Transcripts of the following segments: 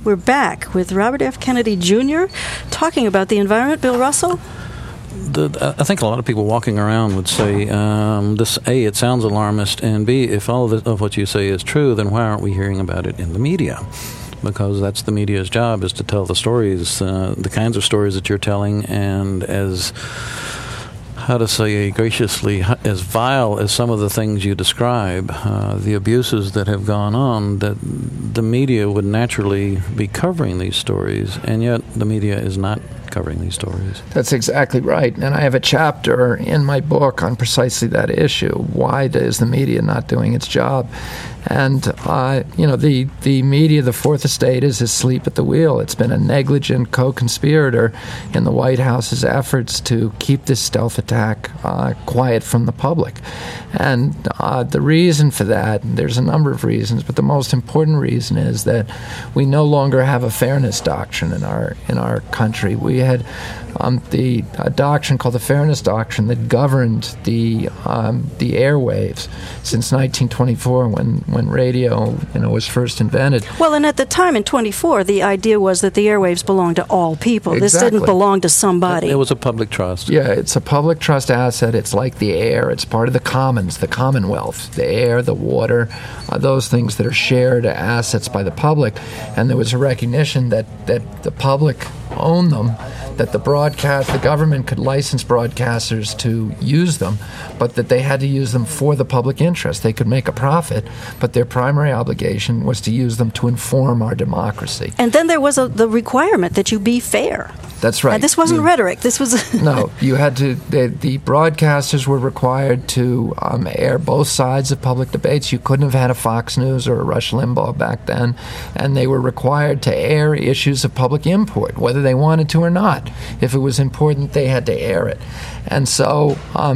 We're back with Robert F. Kennedy Jr. talking about the environment. Bill Russell? I think a lot of people walking around would say, this A, it sounds alarmist, and B, if all of what you say is true, then why aren't we hearing about it in the media? Because that's the media's job, is to tell the stories, the kinds of stories that you're telling, and as, how to say graciously, as vile as some of the things you describe, the abuses that have gone on, that the media would naturally be covering these stories, and yet the media is not covering these stories. That's exactly right. And I have a chapter in my book on precisely that issue. Why is the media not doing its job? And, the media, the Fourth Estate, is asleep at the wheel. It's been a negligent co-conspirator in the White House's efforts to keep this stealth attack quiet from the public. And the reason for that, there's a number of reasons, but the most important reason is that we no longer have a fairness doctrine in our country. We had a doctrine called the Fairness Doctrine that governed the airwaves since 1924, when radio was first invented. Well, and at the time in 24, the idea was that the airwaves belonged to all people. Exactly. This didn't belong to somebody. It was a public trust. Yeah, it's a public trust asset. It's like the air. It's part of the commons, the commonwealth, the air, the water, those things that are shared assets by the public. And there was a recognition that the public owned them, that the government could license broadcasters to use them, but that they had to use them for the public interest. They could make a profit, but their primary obligation was to use them to inform our democracy. And then there was the requirement that you be fair. That's right. And this wasn't rhetoric. This was... No, you had to... The broadcasters were required to air both sides of public debates. You couldn't have had a Fox News or a Rush Limbaugh back then, and they were required to air issues of public import, whether they wanted to or not. If it was important, they had to air it. And so...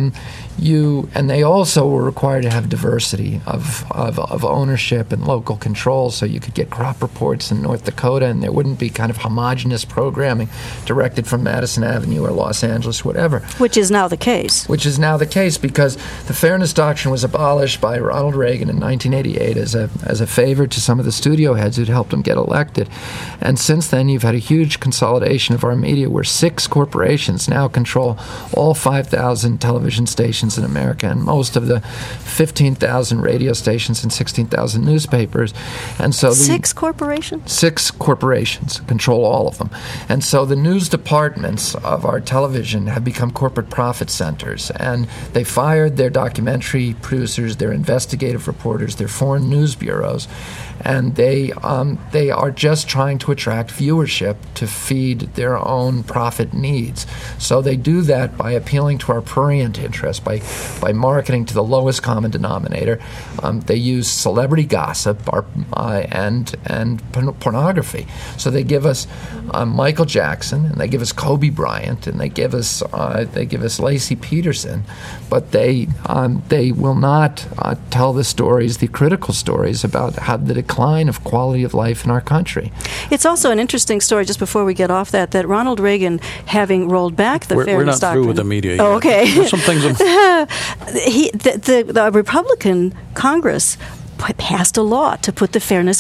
and they also were required to have diversity of ownership and local control, so you could get crop reports in North Dakota, and there wouldn't be kind of homogenous programming directed from Madison Avenue or Los Angeles, whatever. Which is now the case. Which is now the case because the Fairness Doctrine was abolished by Ronald Reagan in 1988 as a favor to some of the studio heads who'd helped him get elected. And since then, you've had a huge consolidation of our media where 6 corporations now control all 5,000 television stations in America and most of the 15,000 radio stations and 16,000 newspapers. And so 6 corporations? 6 corporations control all of them. And so the news departments of our television have become corporate profit centers, and they fired their documentary producers, their investigative reporters, their foreign news bureaus, and they are just trying to attract viewership to feed their own profit needs. So they do that by appealing to our prurient interest, by marketing to the lowest common denominator. They use celebrity gossip and pornography. So they give us Michael Jackson, and they give us Kobe Bryant, and they give us Lacey Peterson, but they will not tell the stories, the critical stories about how the decline of quality of life in our country. It's also an interesting story, just before we get off that Ronald Reagan, having rolled back the Fairness Doctrine... We're not through with the media yet. Oh, okay. There's some things... The Republican Congress passed a law to put the Fairness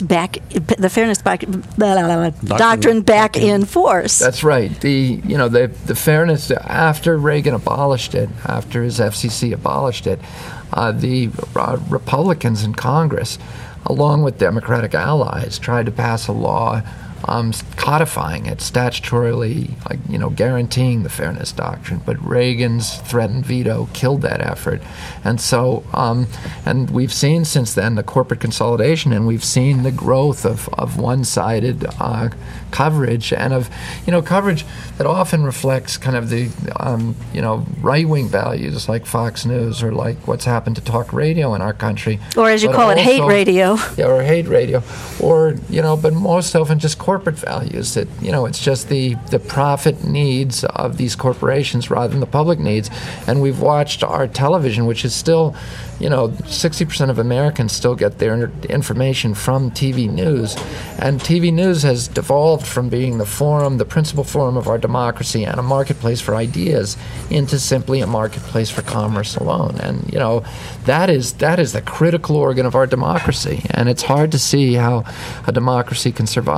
Doctrine back in force. That's right. The Fairness, after Reagan abolished it, after his FCC abolished it, the Republicans in Congress, along with Democratic allies, tried to pass a law codifying it, statutorily, guaranteeing the Fairness Doctrine. But Reagan's threatened veto killed that effort. And so, and we've seen since then the corporate consolidation, and we've seen the growth of one-sided coverage, and of, coverage that often reflects kind of the, right-wing values like Fox News or like what's happened to talk radio in our country. Or as you call it, hate radio. Yeah, or hate radio. Or, but most often just corporate values that, it's just the profit needs of these corporations rather than the public needs. And we've watched our television, which is still, 60% of Americans still get their information from TV news. And TV news has devolved from being the principal forum of our democracy and a marketplace for ideas into simply a marketplace for commerce alone. And, that is the critical organ of our democracy. And it's hard to see how a democracy can survive without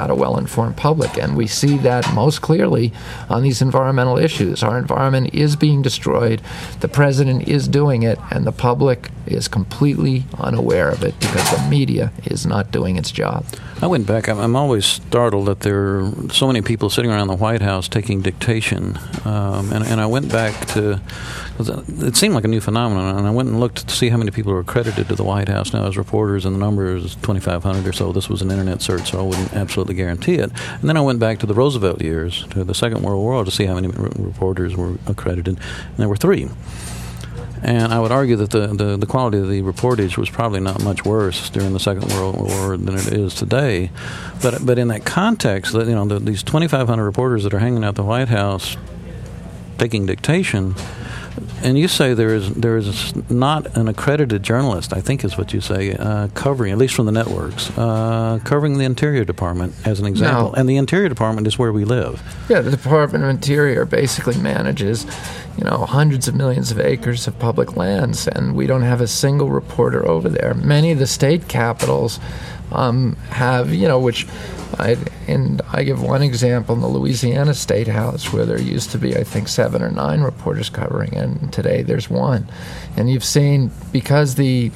without a well-informed public. And we see that most clearly on these environmental issues. Our environment is being destroyed. The president is doing it, and the public is completely unaware of it because the media is not doing its job. I went back. I'm always startled that there are so many people sitting around the White House taking dictation. And I went back to, it seemed like a new phenomenon, and I went and looked to see how many people are accredited to the White House now as reporters, and the number is 2,500 or so. This was an internet search, so I wouldn't absolutely guarantee it. And then I went back to the Roosevelt years, to the Second World War, to see how many reporters were accredited, and there were 3. And I would argue that the quality of the reportage was probably not much worse during the Second World War than it is today. But in that context, these 2,500 reporters that are hanging out the White House taking dictation, and you say there is not an accredited journalist, I think is what you say, covering, at least from the networks, covering the Interior Department as an example. No. And the Interior Department is where we live. Yeah, the Department of Interior basically manages, hundreds of millions of acres of public lands, and we don't have a single reporter over there. Many of the state capitals have, which I give one example in the Louisiana State House where there used to be, I think, 7 or 9 reporters covering, and today there's 1. And you've seen, because the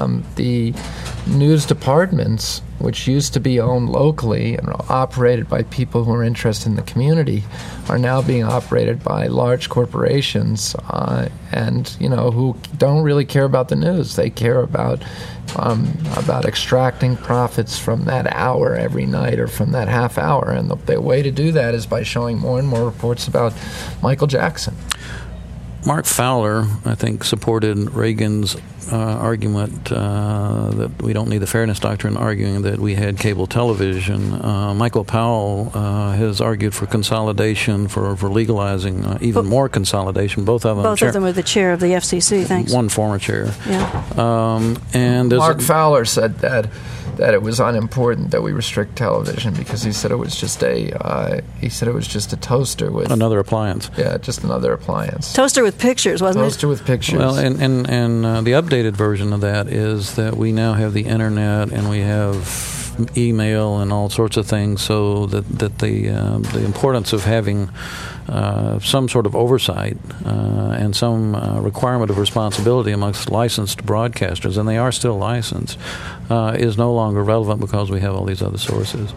news departments, which used to be owned locally and operated by people who are interested in the community, are now being operated by large corporations, and who don't really care about the news. They care about extracting profits from that hour every night or from that half hour, and the way to do that is by showing more and more reports about Michael Jackson. Mark Fowler, I think, supported Reagan's argument that we don't need the fairness doctrine, arguing that we had cable television. Michael Powell has argued for consolidation, for legalizing even more consolidation. Both of them. Both of them were the chair of the FCC. Thanks. One former chair. Yeah. And Mark Fowler said that it was unimportant that we restrict television because he said it was just a toaster with another appliance. Yeah, just another appliance. Toaster with pictures, wasn't it? Toaster with pictures. Well, and the updated version of that is that we now have the internet and we have email and all sorts of things, so that the importance of having some sort of oversight and some requirement of responsibility amongst licensed broadcasters, and they are still licensed, is no longer relevant because we have all these other sources.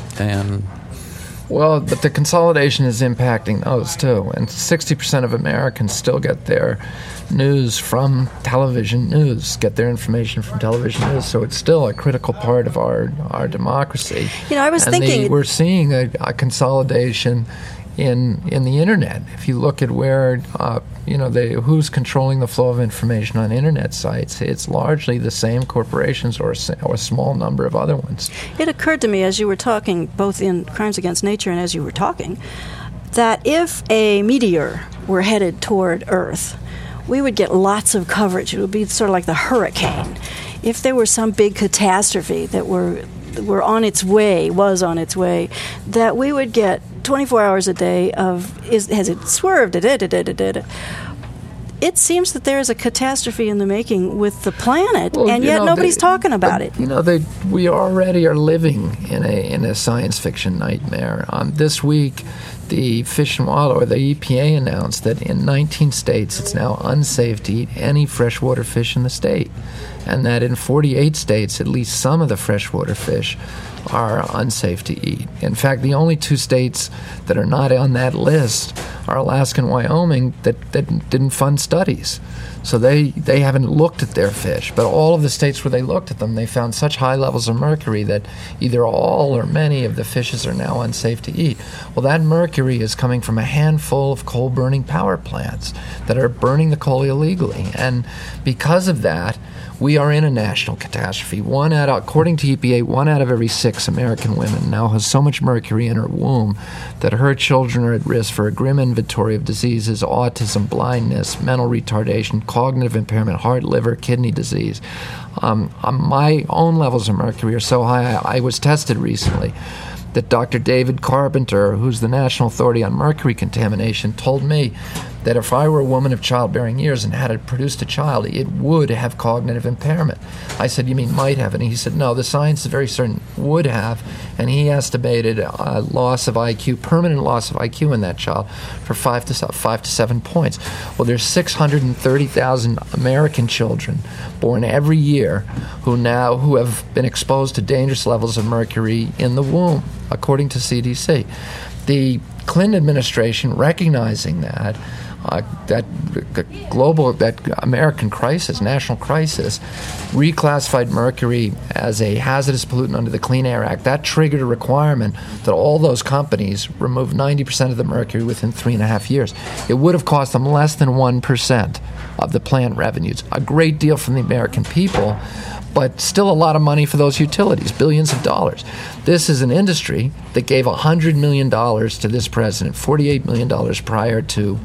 Well, but the consolidation is impacting those too, and 60% of Americans still get their news from television news, get their information from television news, so it's still a critical part of our democracy. I was thinking... we're seeing a consolidation in the internet. If you look at where who's controlling the flow of information on internet sites, it's largely the same corporations or a small number of other ones. It occurred to me as you were talking, both in Crimes Against Nature and as you were talking, that if a meteor were headed toward Earth, we would get lots of coverage. It would be sort of like the hurricane. If there were some big catastrophe that was on its way, that we would get 24 hours a day of, has it swerved? It seems that there is a catastrophe in the making with the planet, and yet nobody's talking about it. We already are living in a science fiction nightmare. This week, the Fish and Wildlife, or the EPA, announced that in 19 states it's now unsafe to eat any freshwater fish in the state, and that in 48 states at least some of the freshwater fish are unsafe to eat. In fact, the only 2 states that are not on that list are Alaska and Wyoming that didn't fund studies. So they haven't looked at their fish. But all of the states where they looked at them, they found such high levels of mercury that either all or many of the fishes are now unsafe to eat. Well, that mercury is coming from a handful of coal-burning power plants that are burning the coal illegally. And because of that, we are in a national catastrophe. According to EPA, 1 out of every 6 American women now has so much mercury in her womb that her children are at risk for a grim inventory of diseases: autism, blindness, mental retardation, cognitive impairment, heart, liver, kidney disease. My own levels of mercury are so high, I was tested recently that Dr. David Carpenter, who's the national authority on mercury contamination, told me that if I were a woman of childbearing years and had produced a child, it would have cognitive impairment. I said, you mean might have? And he said, no, the science is very certain would have. And he estimated a loss of IQ, permanent loss of IQ in that child for 5 to 7 points. Well, there's 630,000 American children born every year who have been exposed to dangerous levels of mercury in the womb, according to CDC. The Clinton administration, recognizing that American crisis, national crisis, reclassified mercury as a hazardous pollutant under the Clean Air Act. That triggered a requirement that all those companies remove 90% of the mercury within 3.5 years. It would have cost them less than 1% of the plant revenues. A great deal from the American people, but still a lot of money for those utilities, billions of dollars. This is an industry that gave $100 million to this president, $48 million prior to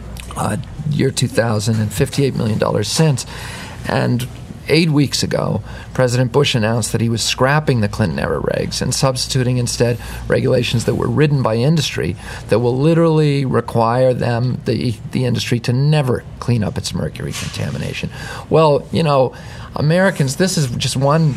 year 2000, and $58 million since. And 8 weeks ago, President Bush announced that he was scrapping the Clinton-era regs and substituting instead regulations that were written by industry that will literally require the industry to never clean up its mercury contamination. Well, Americans, this is just one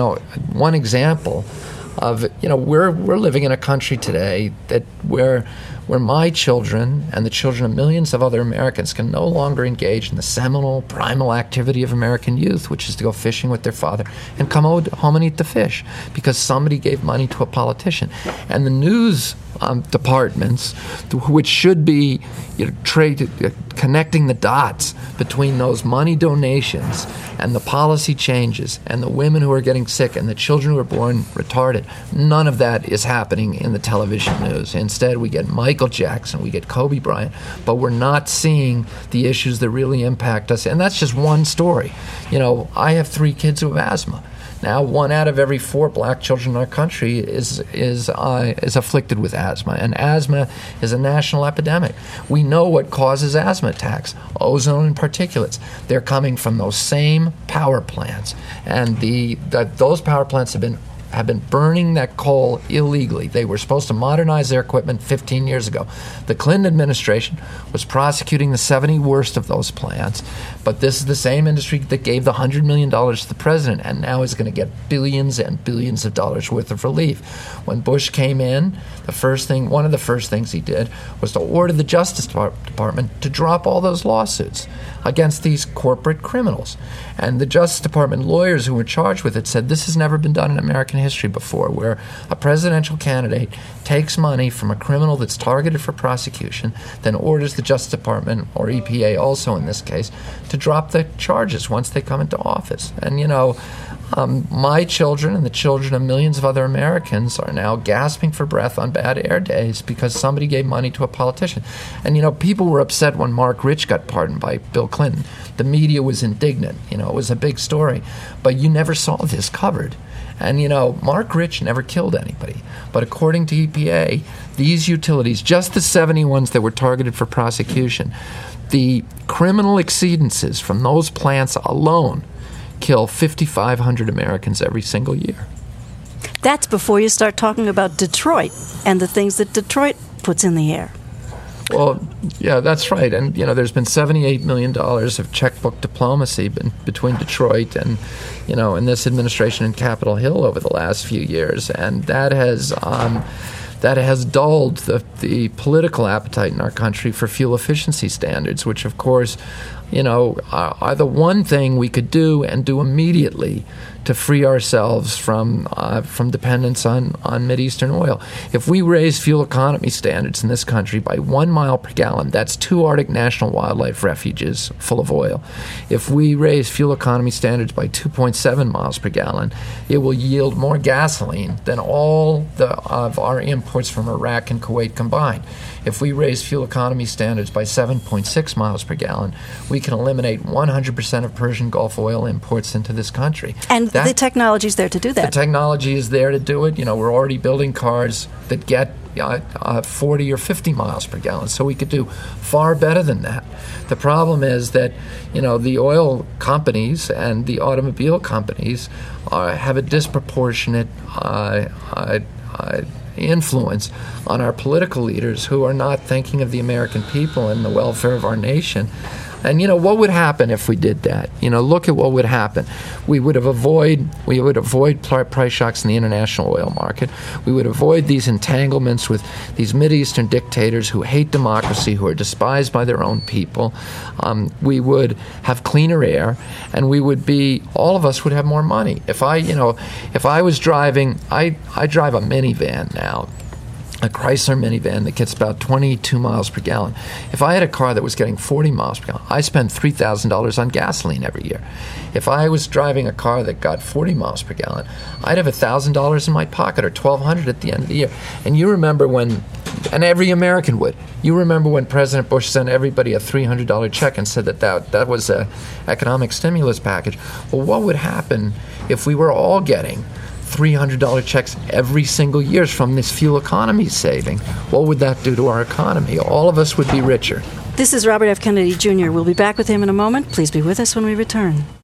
example of, we're living in a country today that where my children and the children of millions of other Americans can no longer engage in the seminal, primal activity of American youth, which is to go fishing with their father and come home and eat the fish because somebody gave money to a politician. And the news departments, which should be connecting the dots between those money donations and the policy changes and the women who are getting sick and the children who are born retarded, none of that is happening in the television news. Instead, we get Michael Jackson, we get Kobe Bryant, but we're not seeing the issues that really impact us. And that's just one story. I have 3 kids who have asthma. Now, 1 out of every 4 black children in our country is afflicted with asthma, and asthma is a national epidemic. We know what causes asthma attacks: ozone and particulates. They're coming from those same power plants, and those power plants have been burning that coal illegally. They were supposed to modernize their equipment 15 years ago. The Clinton administration was prosecuting the 70 worst of those plants, but this is the same industry that gave the $100 million to the president and now is going to get billions and billions of dollars worth of relief. When Bush came in, one of the first things he did was to order the Justice Department to drop all those lawsuits against these corporate criminals. And the Justice Department lawyers who were charged with it said this has never been done in American history before, where a presidential candidate takes money from a criminal that's targeted for prosecution, then orders the Justice Department, or EPA also in this case, to drop the charges once they come into office. And, my children and the children of millions of other Americans are now gasping for breath on bad air days because somebody gave money to a politician. And, people were upset when Mark Rich got pardoned by Bill Clinton. The media was indignant. It was a big story. But you never saw this covered. And, Mark Rich never killed anybody. But according to EPA, these utilities, just the 70 ones that were targeted for prosecution, the criminal exceedances from those plants alone kill 5,500 Americans every single year. That's before you start talking about Detroit and the things that Detroit puts in the air. Well, yeah, that's right. And, there's been $78 million of checkbook diplomacy between Detroit and, and this administration in Capitol Hill over the last few years. And that has dulled the political appetite in our country for fuel efficiency standards, which, of course, are the one thing we could do and do immediately to free ourselves from dependence on Mideastern oil. If we raise fuel economy standards in this country by 1 mile per gallon, that's 2 Arctic National Wildlife Refuges full of oil. If we raise fuel economy standards by 2.7 miles per gallon, it will yield more gasoline than all of our imports from Iraq and Kuwait combined. If we raise fuel economy standards by 7.6 miles per gallon, we can eliminate 100% of Persian Gulf oil imports into this country. And the technology is there to do that. The technology is there to do it. We're already building cars that get 40 or 50 miles per gallon, so we could do far better than that. The problem is that, the oil companies and the automobile companies have a disproportionate influence on our political leaders who are not thinking of the American people and the welfare of our nation. And, what would happen if we did that? Look at what would happen. We would avoid price shocks in the international oil market. We would avoid these entanglements with these Mideastern dictators who hate democracy, who are despised by their own people. We would have cleaner air, and all of us would have more money. If I was driving, I drive a minivan now, a Chrysler minivan that gets about 22 miles per gallon. If I had a car that was getting 40 miles per gallon, I spend $3,000 on gasoline every year. If I was driving a car that got 40 miles per gallon, I'd have $1,000 in my pocket, or $1,200 at the end of the year. And you remember and every American would, you remember when President Bush sent everybody a $300 check and said that was an economic stimulus package. Well, what would happen if we were all getting $300 checks every single year from this fuel economy saving? What would that do to our economy? All of us would be richer. This is Robert F. Kennedy Jr. We'll be back with him in a moment. Please be with us when we return.